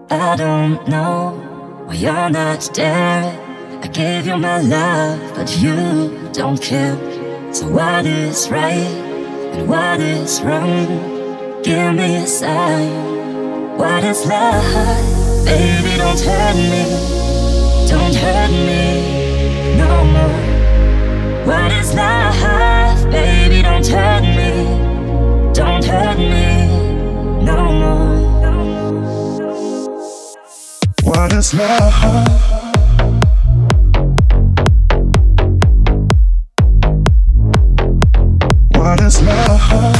I don't know why you're not there. I gave you my love, but you don't care. So what is right and what is wrong? Give me a sign. What is love? Baby, don't hurt me. Don't hurt me no more. What is love? Baby, don't hurt me. Don't hurt me no more. What is love? What is love?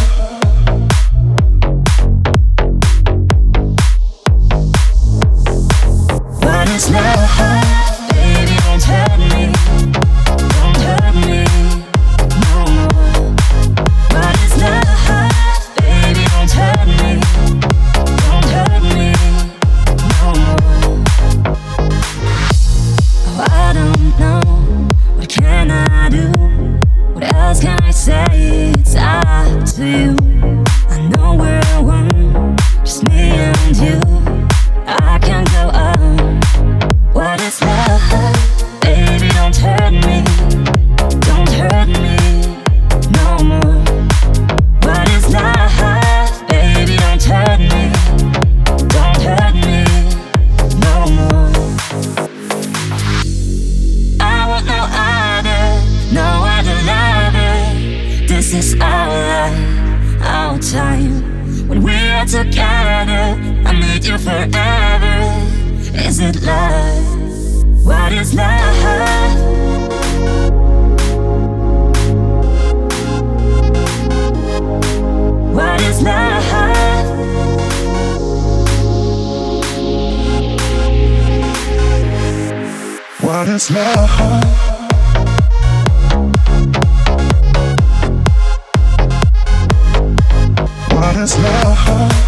What is love? Baby, don't hurt me. Don't hurt me no more. What is love? Baby, don't hurt me. Don't hurt me no more. Oh, I don't know. What can I do? What else can I say? It's up to you. I know we're one, just me and you. I can't go on. What is love? Baby, don't hurt me. Don't hurt me no more. What is love? Baby, don't hurt me. Don't hurt me no more. I want no other lover. This is our life, our time. When we are together, I need you forever. Is it love? What is love? What is love? What is love? What is love?